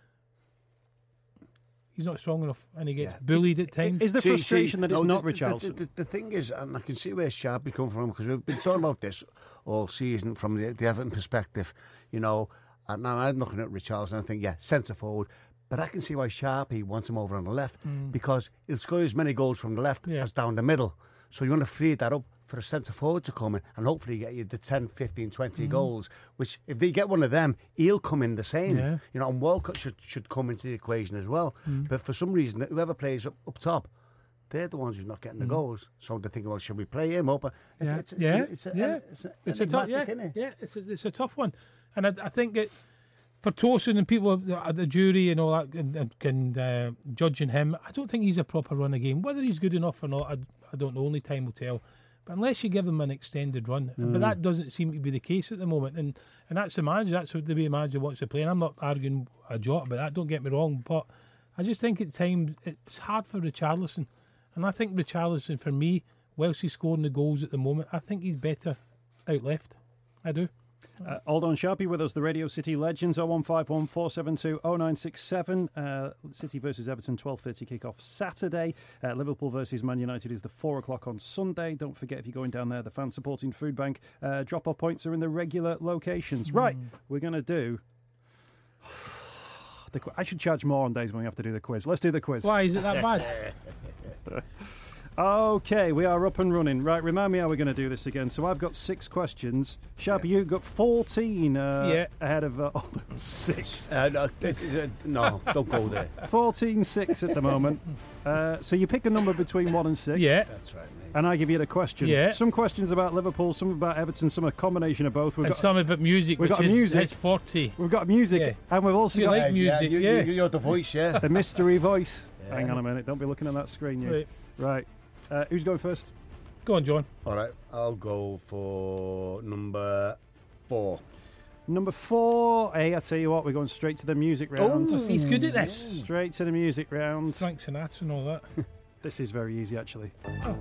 he's not strong enough and he gets bullied at times. Is the See- frustration see, that it's no, not the, the, Richarlison? the, the, the thing is, and I can see where Sharpie come from, because we've been talking about this all season from the, the Everton perspective, you know, and now I'm looking at Richarlison and I think, yeah, centre forward, but I can see why Sharpie wants him over on the left, because he'll score as many goals from the left Yeah. as down the middle. So you want to free that up for a centre forward to come in and hopefully get you the ten, fifteen, twenty goals, which if they get one of them, he'll come in the same. Yeah. You know, and Walcott should, should come into the equation as well. But for some reason, whoever plays up, up top, they're the ones who's not getting the goals. So they're thinking, well, should we play him up? It's, Yeah, it's, it's, yeah, it's, a, yeah. it's, a, It's a tough, yeah, enigmatic, isn't it? yeah. It's a, it's a tough one, and I, I think it for Tosin and people at the jury and all that and, and, and uh, judging him. I don't think he's a proper run of game. Whether he's good enough or not, I, I don't know. Only time will tell. But unless you give him an extended run, but that doesn't seem to be the case at the moment, and and that's the manager. That's what the way the manager wants to play. And I'm not arguing a jot about that. Don't get me wrong, but I just think at times it's hard for Richarlison, and I think Richarlison for me, whilst he's scoring the goals at the moment, I think he's better out left. I do. Uh, Aldo and Sharpie with us, the Radio City Legends, oh one five one, four seven two, oh nine six seven. Uh, City versus Everton, twelve thirty kick-off Saturday. Uh, Liverpool versus Man United is the four o'clock on Sunday. Don't forget, if you're going down there, the fan supporting food bank, uh, drop-off points are in the regular locations. Right, we're going to do... the qu- I should charge more on days when we have to do the quiz. Let's do the quiz. Why is it that bad? Okay, we are up and running. Right, remind me how we're going to do this again. So I've got six questions. Sharpie, you've got fourteen uh, Yeah. ahead of uh, Aldo. Six. Uh, no, it's, uh, no, don't go there. fourteen six at the moment. Uh, so you pick a number between one and six. Yeah. That's right, mate. And I give you the question. Yeah. Some questions about Liverpool, some about Everton, some a combination of both. We've And got some about music, we've which got is music. it's forty. we've got music, Yeah. and we've also You got like music, you, yeah. You, you're the voice, yeah. the mystery voice. Yeah. Hang on a minute. Don't be looking at that screen, you. Right. Right. Uh, who's going first? Go on, John. All right, I'll go for number four. Number four. Hey, I tell you what, we're going straight to the music round. Oh, he's good at this. Straight to the music round. Frank Sinatra and all that. This is very easy, actually.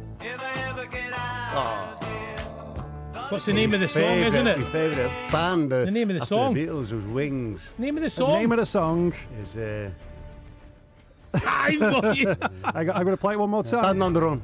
What's the name of the song, Favourite- isn't it? My favourite band. Uh, The name of the after song? The Beatles was Wings. Name of the The song. name of the song. Is uh, I've got you. I got, I'm going to play it one more time. Band on the Run.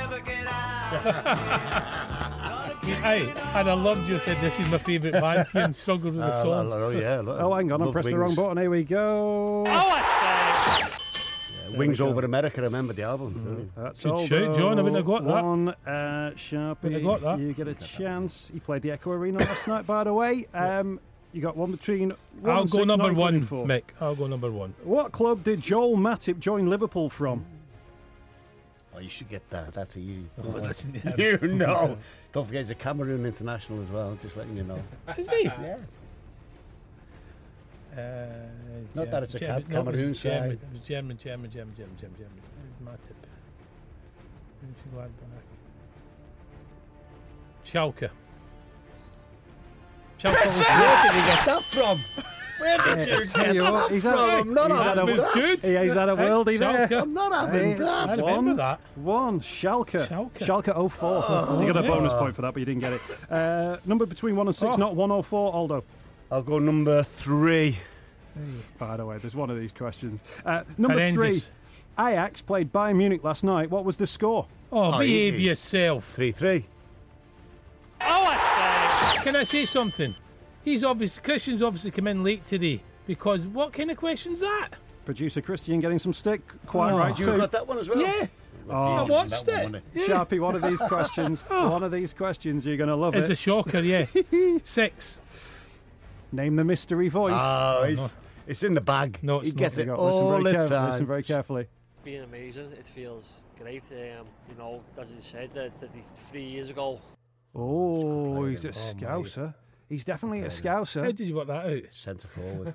Hey, and I loved you said this is my favourite band team and struggled with the Uh, song. oh, yeah. Oh, hang on, I Love pressed the Wings. wrong button. Here we go. Yeah, Wings we go. Over America, remember the album. Brilliant. That's Good all. shout, John. I wouldn't have got that. One, uh, Sharpie. Wouldn't have got that. You get a chance. You played the Echo Arena last night, by the way. Um, you got one between one I'll and go six, number not one, including four. Mick. I'll go number one. What club did Joel Matip join Liverpool from? Oh, you should get that. That's easy. Oh, listen to him. You know. Don't forget, he's a Cameroon international as well, just letting you know. Is he? Yeah. Uh, Not Gem- that it's a Gem- Ca- no, it was Cameroon German. side. It was German, German, German, German, German, German. Matip. Mönchengladbach. Schalke. Schalke. Where did he get that from? Where did you get you what, that he's from? had- I'm not he's had having a- that. good. Yeah, he's had a worldie there. Schalke. I'm not having It's that. I remember one, that. one. Schalke. Schalke. Schalke oh four. You got a bonus point for that, but you didn't get it. Uh, number between one and six, Oh. not one oh four, Aldo. I'll go number three. By the way, there's one of these questions. Uh, number Horrendous. three. Ajax played Bayern Munich last night. What was the score? Oh, Oh, behave easy. yourself. Three, three. Can I say something? He's obviously Christian's obviously come in late today because what kind of question's that? Producer Christian getting some stick. Quite Oh. right, You too. got that one as well? Yeah, Oh. I watched That one, it. wasn't Yeah. Sharpie, one of these questions. One of these questions, you're going to love It's it. a shocker, yeah. Six. Name the mystery voice. Oh, it's, it's in the bag. No, it's he gets not. it You got- listen all very the carefully, time. Listen very carefully. Been amazing. It feels great. Um, you know, as you said, that, that the, three years ago. Oh, he's a Oh, scouser. He's definitely a How scouser. did you work that out? Centre forward.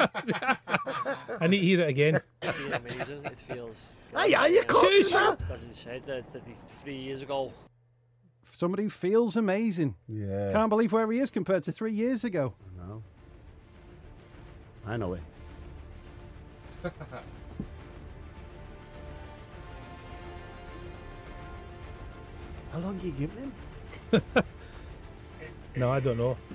I need to hear it again. Been amazing. It feels. Hey, are you Um, cooking Shush. that? As you said, that, that the, three years ago. Somebody who feels amazing. Yeah. Can't believe where he is compared to three years ago. No. I know it. How long are you giving him? No, I don't know.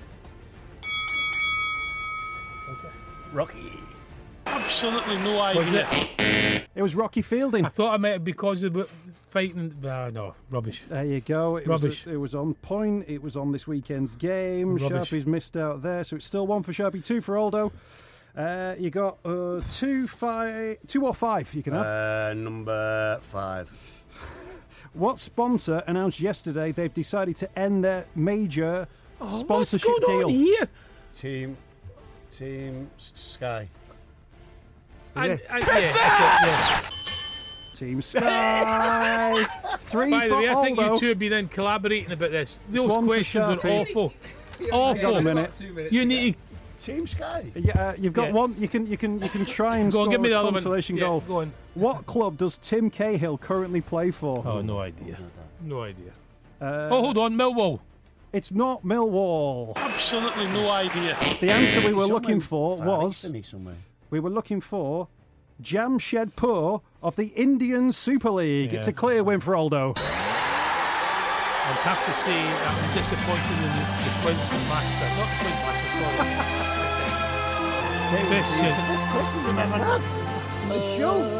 Rocky. Absolutely no Was idea. it? It was Rocky Fielding. I thought I meant it because of fighting. Ah, no, rubbish. There you go. It Rubbish. Was, it was on point. It was on this weekend's game. Rubbish. Sharpie's missed out there, so it's still one for Sharpie, two for Aldo. Uh, you got uh, two, five, two or five. You can have. Uh, number five. What sponsor announced yesterday they've decided to end their major sponsorship What's going deal? on here? Team. Team S- Sky. I, Yeah. I, yeah, that's it, Team Sky. Three yeah. By the for way, I think Aldo. you two have been then collaborating about this. Those one for questions were Sharpie. awful. Got a Awful. minute. You need to Team Sky. Yeah, uh, you've got Yeah. one. You can you can you can try and go score on, give me a the other one. consolation Yeah, goal. go on. What club does Tim Cahill currently play for? Oh, no idea. No idea. Uh, oh, hold on, Millwall. It's not Millwall. Absolutely no idea. The answer we were Somewhere looking for far was east of me somewhere. we were looking for Jamshedpur of the Indian Super League. It's Yeah. a clear win for Aldo. I'd have to say I'm disappointed in the, the quiz master. Not the quiz master, sorry. Question. The best questions I've ever had on the show.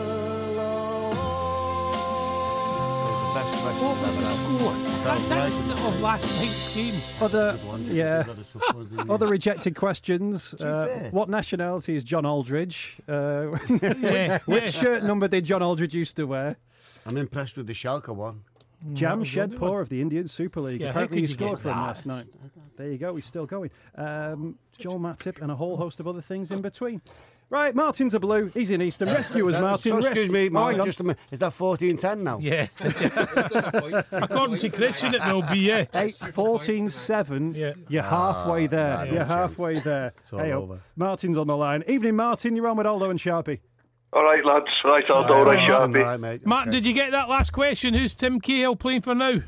The best questions What was I've the ever had. score? That, that's right. of last night's game. Other yeah. Got a tough ones, didn't you? Other rejected questions. be Uh, fair. what nationality is John Aldridge? Uh, Yeah, which yeah. shirt number did John Aldridge used to wear? I'm impressed with the Schalke one. Jamshedpur of the Indian Super League. Yeah, how Apparently could he you scored get for him that? last night. There you go, he's still going. Um, Joel Matip and a whole host of other things in between. Right, Martin's a blue. He's in Eastern. Rescue us, Martin. So, excuse Rescue- me, Oh, hang Martin, on. just a minute. Is that fourteen ten now? Yeah. According to Christian, it will be, yeah. eight fourteen seven. Yeah. You're halfway there. no You're chance. halfway there. all Hey, over. Martin's on the line. Evening, Martin. You're on with Aldo and Sharpie. All right, lads. Right, I'll do Right, right, Martin, Sharpie. right, mate. Martin, Okay. did you get that last question? Who's Tim Cahill playing for now?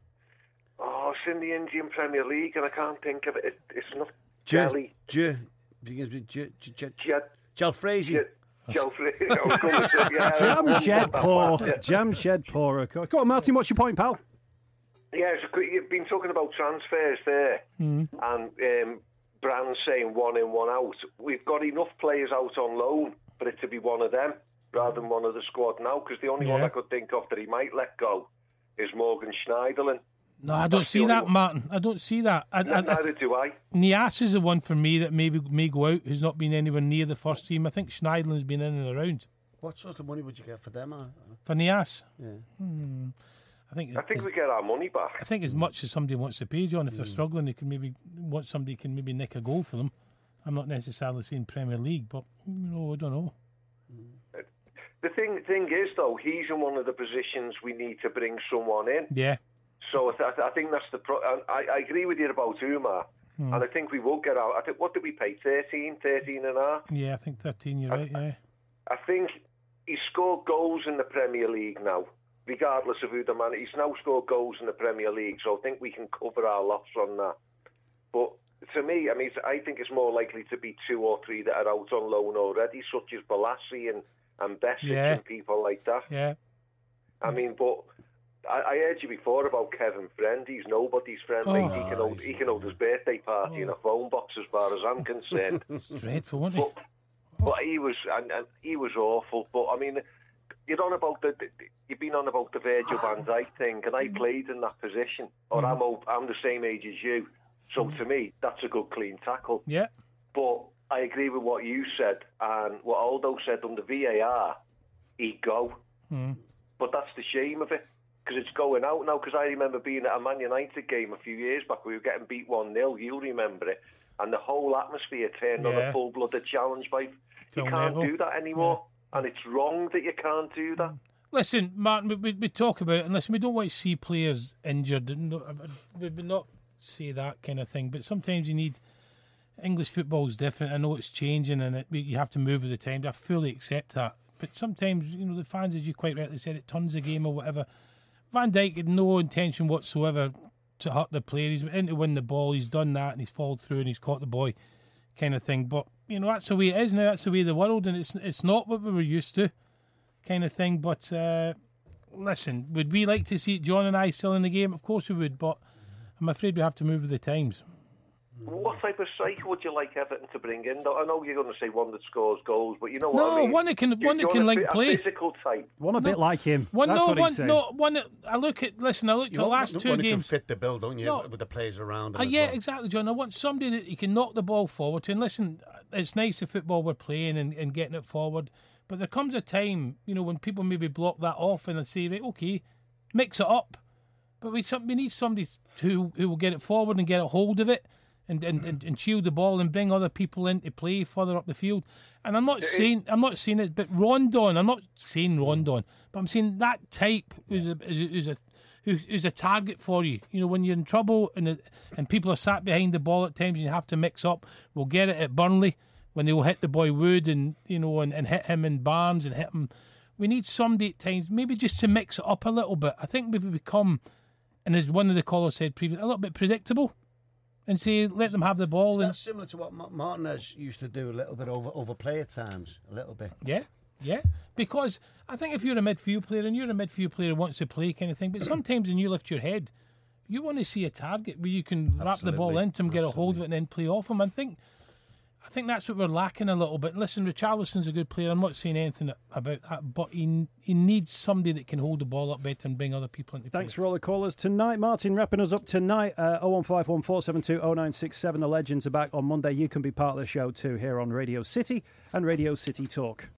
Oh, it's in the Indian Premier League, and I can't think of it. it it's not J- Jelly. J- begins with J- J- J- Jet. Jalfrezi. Jet. Jalfrezi. I was going to say, yeah. Jamshedpur. Jamshedpur. Go on, Martin. What's your point, pal? Yeah, it's a quick, you've been talking about transfers there, and um, brands saying one in, one out. We've got enough players out on loan for it to be one of them rather than one of the squad now, because the only one Yeah. I could think of that he might let go is Morgan Schneiderlin. No, I don't That's see the only that, one. Martin. I don't see that. I, I, I, Neither do I. Nias is the one for me that maybe may go out, who's not been anywhere near the first team. I think Schneidlin's been in and around. What sort of money would you get for them? uh? For Nias? Yeah. Hmm. I think I think as, we get our money back. I think as much as somebody wants to pay, John, if they're struggling, they can maybe want somebody can maybe nick a goal for them. I'm not necessarily saying Premier League, but you know, I don't know. The thing thing is, though, he's in one of the positions we need to bring someone in. Yeah. So I, th- I think that's the. Pro- I, I agree with you about Umar, Hmm. and I think we will get out. I think what did we pay? thirteen, thirteen and a half. Yeah, I think thirteen, you're right, yeah. I think he scored goals in the Premier League now, regardless of who the man. He's now scored goals in the Premier League, so I think we can cover our loss on that. But to me, I mean, I think it's more likely to be two or three that are out on loan already, such as Balassi and, and Besic Yeah. and people like that. Yeah. I mean, but I, I heard you before about Kevin Friend. He's nobody's friend. Oh. Mate. He can hold, he can hold his birthday party in a phone box, as far as I'm concerned. It's dreadful, wasn't it? But, but he was, and, and he was awful. But I mean, you're on about the, the you've been on about the Virgil van Dijk thing, and I played in that position, or Mm. I'm old, I'm the same age as you. So to me, that's a good clean tackle. Yeah. But I agree with what you said and what Aldo said under V A R. He'd go, Mm. but that's the shame of it. Because it's going out now. Because I remember being at a Man United game a few years back. We were getting beat one nil. You'll remember it. And the whole atmosphere turned on Yeah. a full-blooded challenge. By Phil you can't Neville. do that anymore. And it's wrong that you can't do that. Listen, Martin, we, we, we talk about it, and listen, we don't want to see players injured. And no- we would not say that kind of thing. But sometimes you need. English football's different. I know it's changing, and it, you have to move with the times. I fully accept that. But sometimes, you know, the fans, as you quite rightly said, it turns the game or whatever. Van Dijk had no intention whatsoever to hurt the player. He's in to win the ball. He's done that, and he's followed through, and he's caught the boy, kind of thing. But you know, that's the way it is now. That's the way of the world, and it's it's not what we were used to, kind of thing. But uh, listen, would we like to see John and I still in the game? Of course we would, but I'm afraid we have to move with the times. What type of striker would you like Everton to bring in? I know you're going to say one that scores goals, but you know what No, I mean? one that can- You- one that you're can a, link fi- play. A physical type. One a bit like him. One, That's no, what one, he's saying. no, one. I look at. Listen, I looked at the last two one who games. can fit the bill, don't you, No. with the players around him Uh, as yeah, well. exactly, John. I want somebody that you can knock the ball forward to. And listen, it's nice the football we're playing and, and getting it forward. But there comes a time, you know, when people maybe block that off and they say, right, okay, mix it up. But we some- we need somebody who who will get it forward and get a hold of it and, and, and, and shield the ball and bring other people into play further up the field. And I'm not saying I'm not saying it, but Rondon, I'm not saying Rondon, but I'm saying that type who's a who's a, who's a who's, who's a target for you. You know, when you're in trouble and the, and people are sat behind the ball at times, and you have to mix up. We'll get it at Burnley when they will hit the boy Wood and you know and, and hit him in Barnes and hit him. We need somebody at times, maybe just to mix it up a little bit. I think we've become, and as one of the callers said previously, a little bit predictable. And say, let them have the ball. And That's similar to what Ma- Martinez used to do, a little bit over overplay at times, a little bit. yeah, yeah. Because I think if you're a midfield player and you're a midfield player who wants to play kind of thing, but sometimes when you lift your head, you want to see a target where you can wrap the ball Absolutely. into him, get a hold of it, and then play off him. I think, I think that's what we're lacking a little bit. Listen, Richarlison's a good player. I'm not saying anything about that, but he he needs somebody that can hold the ball up better and bring other people into play. Thanks for all the callers tonight. Martin wrapping us up tonight. Uh, oh one five one, four seven two, oh nine six seven. The Legends are back on Monday. You can be part of the show too here on Radio City and Radio City Talk.